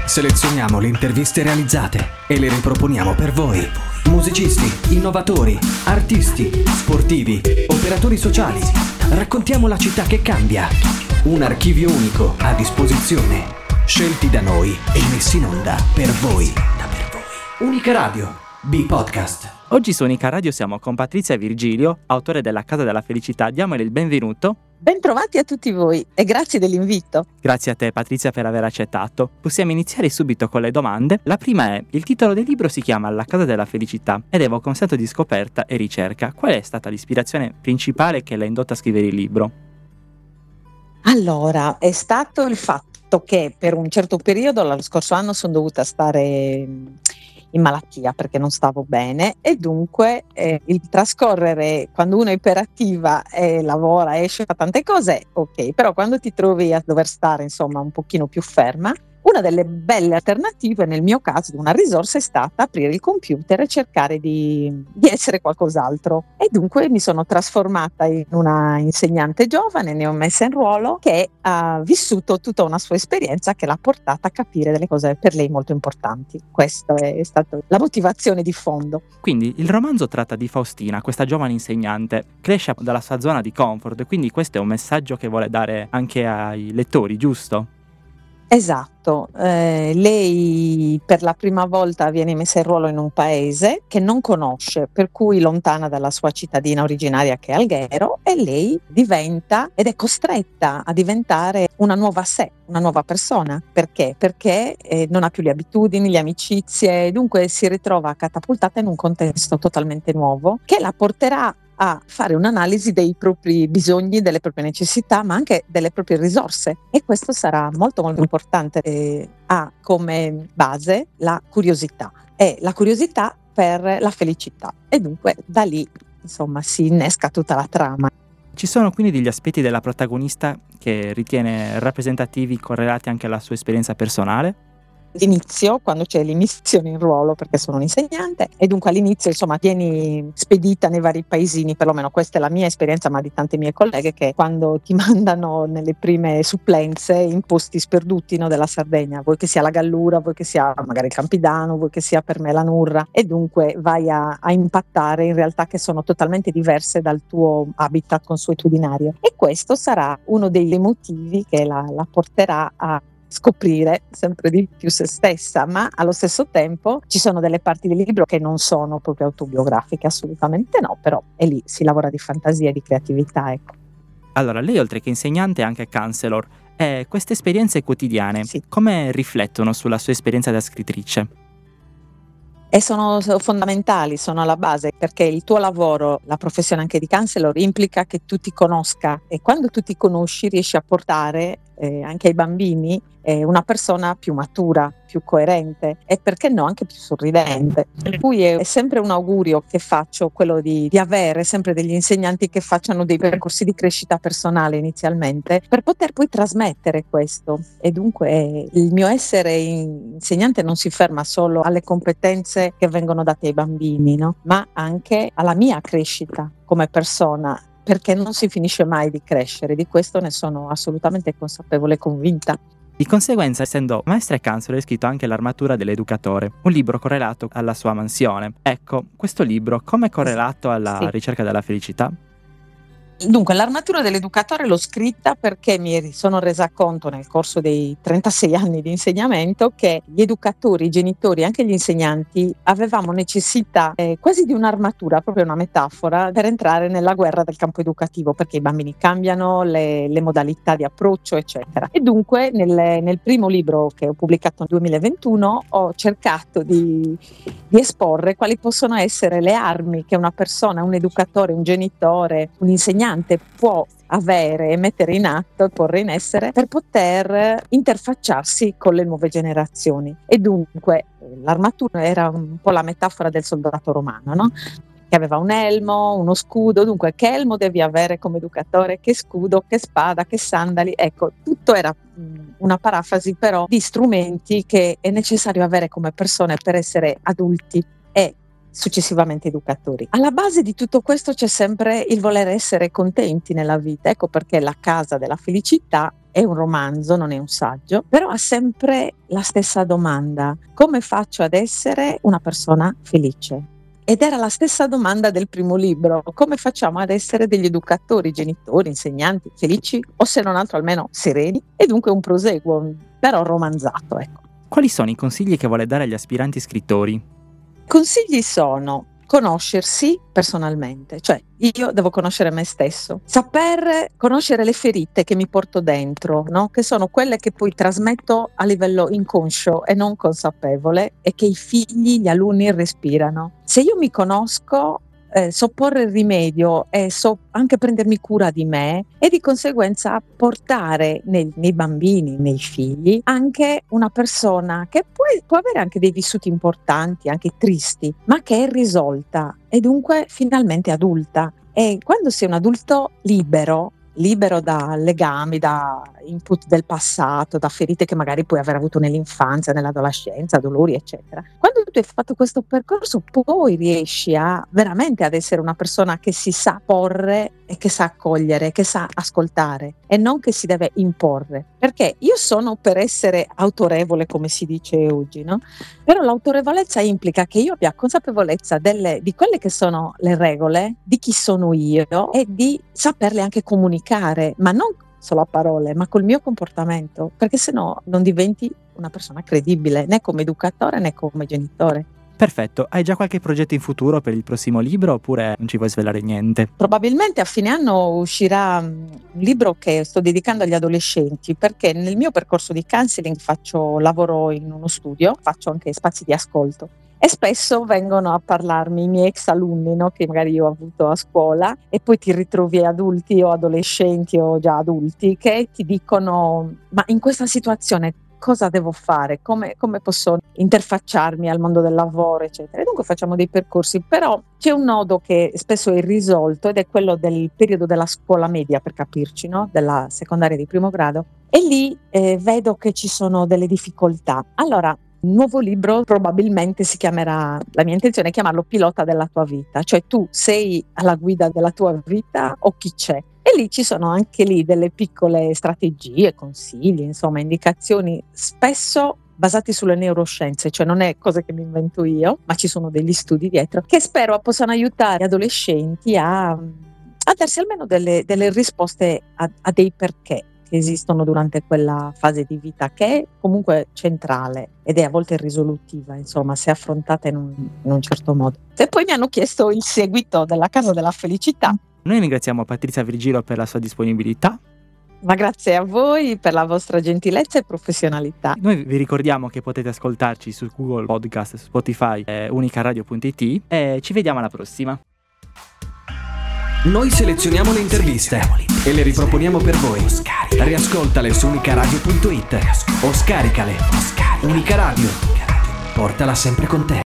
Selezioniamo le interviste realizzate e le riproponiamo per voi. Musicisti, innovatori, artisti, sportivi, operatori sociali. Raccontiamo la città che cambia. Un archivio unico a disposizione. Scelti da noi e messi in onda per voi. Unica Radio, B-Podcast. Oggi su Unica Radio siamo con Patrizia Virgilio, autore della Casa della Felicità. Diamole il benvenuto. Bentrovati a tutti voi e grazie dell'invito. Grazie a te Patrizia per aver accettato. Possiamo iniziare subito con le domande. La prima è: il titolo del libro si chiama La Casa della Felicità ed evoca un senso di scoperta e ricerca. Qual è stata l'ispirazione principale che l'ha indotta a scrivere il libro? Allora, è stato il fatto che per un certo periodo, lo scorso anno, sono dovuta stare in malattia perché non stavo bene e dunque il trascorrere, quando uno è iperattiva e lavora, esce, fa tante cose, ok, però quando ti trovi a dover stare insomma un pochino più ferma, una delle belle alternative, nel mio caso una risorsa, è stata aprire il computer e cercare di essere qualcos'altro, e dunque mi sono trasformata in una insegnante giovane, ne ho messa in ruolo, che ha vissuto tutta una sua esperienza che l'ha portata a capire delle cose per lei molto importanti. Questa è stata la motivazione di fondo. Quindi il romanzo tratta di Faustina, questa giovane insegnante, cresce dalla sua zona di comfort, quindi questo è un messaggio che vuole dare anche ai lettori, giusto? Esatto, lei per la prima volta viene messa in ruolo in un paese che non conosce, per cui lontana dalla sua cittadina originaria che è Alghero, e lei diventa ed è costretta a diventare una nuova sé, una nuova persona. Perché? Perché non ha più le abitudini, le amicizie, dunque si ritrova catapultata in un contesto totalmente nuovo che la porterà a fare un'analisi dei propri bisogni, delle proprie necessità, ma anche delle proprie risorse, e questo sarà molto molto importante. Ha come base la curiosità per la felicità, e dunque da lì insomma si innesca tutta la trama. Ci sono quindi degli aspetti della protagonista che ritiene rappresentativi, correlati anche alla sua esperienza personale? L'inizio, quando c'è l'immissione in ruolo, perché sono un insegnante, e dunque all'inizio insomma vieni spedita nei vari paesini, perlomeno questa è la mia esperienza, ma di tante mie colleghe, che quando ti mandano nelle prime supplenze in posti sperduti, no, della Sardegna, vuoi che sia la Gallura, vuoi che sia magari il Campidano, vuoi che sia per me la Nurra, e dunque vai a impattare in realtà che sono totalmente diverse dal tuo habitat consuetudinario, e questo sarà uno dei motivi che la porterà a scoprire sempre di più se stessa. Ma allo stesso tempo ci sono delle parti del libro che non sono proprio autobiografiche, assolutamente no, però è lì si lavora di fantasia e di creatività, ecco. Allora, lei oltre che insegnante è anche counselor. Queste esperienze quotidiane, Sì. come riflettono sulla sua esperienza da scrittrice? E sono fondamentali, sono alla base, perché il tuo lavoro, la professione anche di counselor, implica che tu ti conosca, e quando tu ti conosci riesci a portare anche ai bambini una persona più matura, più coerente e, perché no, anche più sorridente. Per cui è sempre un augurio che faccio, quello di avere sempre degli insegnanti che facciano dei percorsi di crescita personale inizialmente, per poter poi trasmettere questo. E dunque il mio essere insegnante non si ferma solo alle competenze che vengono date ai bambini, no? Ma anche alla mia crescita come persona, perché non si finisce mai di crescere. Di questo ne sono assolutamente consapevole e convinta. Di conseguenza, essendo maestra e counselor, ha scritto anche L'armatura dell'educatore, un libro correlato alla sua mansione. Ecco, questo libro come è correlato alla Sì. ricerca della felicità? Dunque, L'armatura dell'educatore l'ho scritta perché mi sono resa conto nel corso dei 36 anni di insegnamento che gli educatori, i genitori e anche gli insegnanti avevamo necessità quasi di un'armatura, proprio una metafora, per entrare nella guerra del campo educativo, perché i bambini cambiano, le modalità di approccio, eccetera. E dunque nel primo libro che ho pubblicato nel 2021 ho cercato di esporre quali possono essere le armi che una persona, un educatore, un genitore, un insegnante può avere e mettere in atto e porre in essere per poter interfacciarsi con le nuove generazioni. E dunque l'armatura era un po' la metafora del soldato romano, no? Che aveva un elmo, uno scudo. Dunque, che elmo devi avere come educatore, che scudo, che spada, che sandali. Ecco, tutto era una parafrasi però di strumenti che è necessario avere come persone per essere adulti e successivamente educatori. Alla base di tutto questo c'è sempre il voler essere contenti nella vita. Ecco perché la casa della felicità è un romanzo, non è un saggio, però ha sempre la stessa domanda: come faccio ad essere una persona felice? Ed era la stessa domanda del primo libro: come facciamo ad essere degli educatori, genitori, insegnanti felici, o se non altro almeno sereni? E dunque un proseguo, però romanzato, ecco. Quali sono i consigli che vuole dare agli aspiranti scrittori? Consigli sono: conoscersi personalmente, cioè io devo conoscere me stesso, saper conoscere le ferite che mi porto dentro, no? Che sono quelle che poi trasmetto a livello inconscio e non consapevole e che i figli, gli alunni respirano. Se io mi conosco, so porre il rimedio e so anche prendermi cura di me e di conseguenza portare nei bambini, nei figli, anche una persona che può avere anche dei vissuti importanti, anche tristi, ma che è risolta e dunque finalmente adulta. E quando sei un adulto libero da legami, da input del passato, da ferite che magari puoi aver avuto nell'infanzia, nell'adolescenza, dolori, eccetera. Quando tu hai fatto questo percorso, poi riesci veramente ad essere una persona che si sa porre e che sa accogliere, che sa ascoltare e non che si deve imporre. Perché io sono per essere autorevole, come si dice oggi, no? Però l'autorevolezza implica che io abbia consapevolezza di quelle che sono le regole, di chi sono io e di saperle anche comunicare, ma non solo a parole, ma col mio comportamento, perché sennò non diventi una persona credibile, né come educatore né come genitore. Perfetto, hai già qualche progetto in futuro per il prossimo libro oppure non ci vuoi svelare niente? Probabilmente a fine anno uscirà un libro che sto dedicando agli adolescenti, perché nel mio percorso di counseling lavoro in uno studio, faccio anche spazi di ascolto e spesso vengono a parlarmi i miei ex alunni, no, che magari io ho avuto a scuola, e poi ti ritrovi adulti o adolescenti o già adulti che ti dicono: ma in questa situazione cosa devo fare, come posso interfacciarmi al mondo del lavoro, eccetera. E dunque facciamo dei percorsi, però c'è un nodo che spesso è irrisolto ed è quello del periodo della scuola media, per capirci, no? Della secondaria di primo grado, e lì vedo che ci sono delle difficoltà. Allora, il nuovo libro probabilmente la mia intenzione è chiamarlo Pilota della tua vita, cioè tu sei alla guida della tua vita o chi c'è? E lì ci sono anche lì delle piccole strategie, consigli, insomma indicazioni, spesso basati sulle neuroscienze, cioè non è cose che mi invento io, ma ci sono degli studi dietro che spero possano aiutare gli adolescenti a darsi almeno delle risposte a dei perché che esistono durante quella fase di vita, che è comunque centrale ed è a volte risolutiva, insomma, se affrontata in un certo modo. E poi mi hanno chiesto il seguito della Casa della Felicità. Noi ringraziamo Patrizia Virgilio per la sua disponibilità. Ma grazie a voi per la vostra gentilezza e professionalità. Noi vi ricordiamo che potete ascoltarci su Google Podcast, Spotify, unicaradio.it e ci vediamo alla prossima. Noi selezioniamo le interviste e le riproponiamo per voi. Riascoltale su unicaradio.it o scaricale. Unica Radio, portala sempre con te.